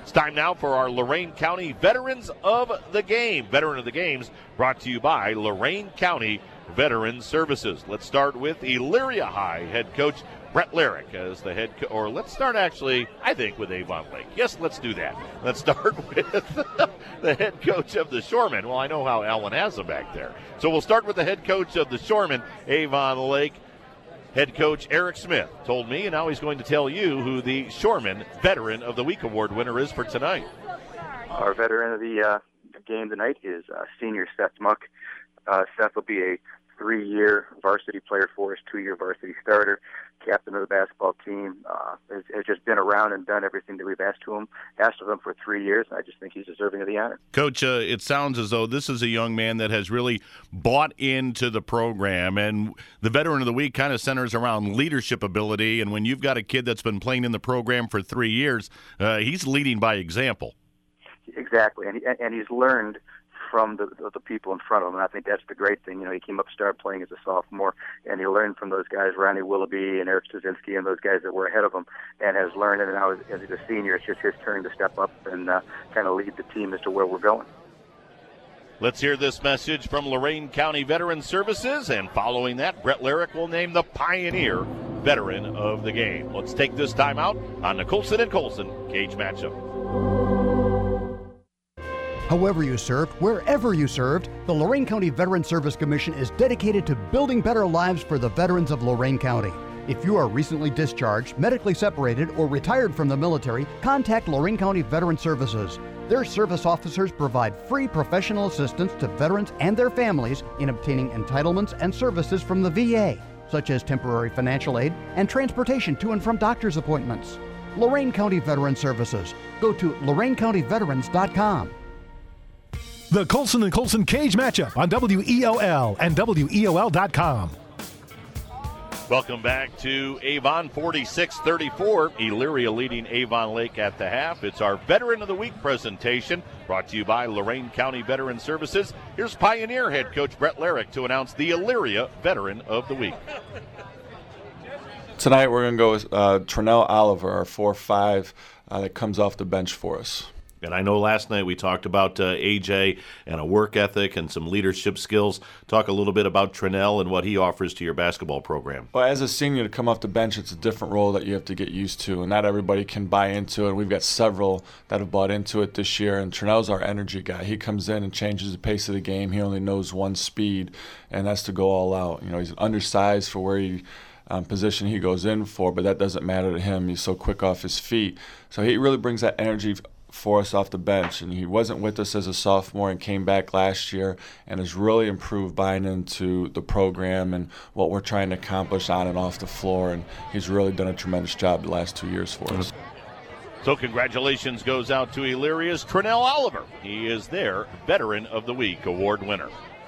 It's time now for our Lorain County Veterans of the Game. Veteran of the Games brought to you by Lorain County Veteran Services. Let's start with Elyria High head coach Brett Larrick as the head or let's start actually, I think, with Avon Lake. Yes, let's do that. Let's start with the head coach of the Shoremen. Well, I know how Alan has them back there. So we'll start with the head coach of the Shoremen, Avon Lake. Head coach Eric Smith told me, and now he's going to tell you who the Shoreman Veteran of the Week award winner is for tonight. Our veteran of the game tonight is senior Seth Muck. Seth will be a 3-year varsity player for us, 2-year varsity starter, captain of the basketball team, has just been around and done everything that we've asked of him for 3 years. I just think he's deserving of the honor. Coach, it sounds as though this is a young man that has really bought into the program, and the Veteran of the Week kind of centers around leadership ability, and when you've got a kid that's been playing in the program for 3 years, he's leading by example. Exactly, and he's learned from the people in front of him, and I think that's the great thing. You know, he came up, started playing as a sophomore, and he learned from those guys, Ronnie Willoughby and Eric Stasinski, and those guys that were ahead of him, and has learned. And now, as he's a senior, it's just his turn to step up and kind of lead the team as to where we're going. Let's hear this message from Lorain County Veteran Services, and following that, Brett Larrick will name the Pioneer Veteran of the Game. Let's take this time out on the Colson & Colson Cage Matchup. However you served, wherever you served, the Lorain County Veteran Service Commission is dedicated to building better lives for the veterans of Lorain County. If you are recently discharged, medically separated, or retired from the military, contact Lorain County Veteran Services. Their service officers provide free professional assistance to veterans and their families in obtaining entitlements and services from the VA, such as temporary financial aid and transportation to and from doctor's appointments. Lorain County Veteran Services. Go to LorainCountyVeterans.com. The Colson & Colson Cage Matchup on WEOL and WEOL.com. Welcome back to Avon, 46-34. Elyria leading Avon Lake at the half. It's our Veteran of the Week presentation brought to you by Lorain County Veteran Services. Here's Pioneer head coach Brett Larrick to announce the Elyria Veteran of the Week. Tonight we're going to go with Trinell Oliver, our 4'5", that comes off the bench for us. And I know last night we talked about AJ and a work ethic and some leadership skills. Talk a little bit about Trinell and what he offers to your basketball program. Well, as a senior to come off the bench, it's a different role that you have to get used to, and not everybody can buy into it. We've got several that have bought into it this year, and Trinell's our energy guy. He comes in and changes the pace of the game. He only knows one speed, and that's to go all out. You know, he's undersized for where he position he goes in for, but that doesn't matter to him. He's so quick off his feet. So he really brings that energy for us off the bench, and he wasn't with us as a sophomore and came back last year and has really improved buying into the program and what we're trying to accomplish on and off the floor, and he's really done a tremendous job the last 2 years for us. So congratulations goes out to Elyria's Trinell Oliver. He is their Veteran of the Week award winner.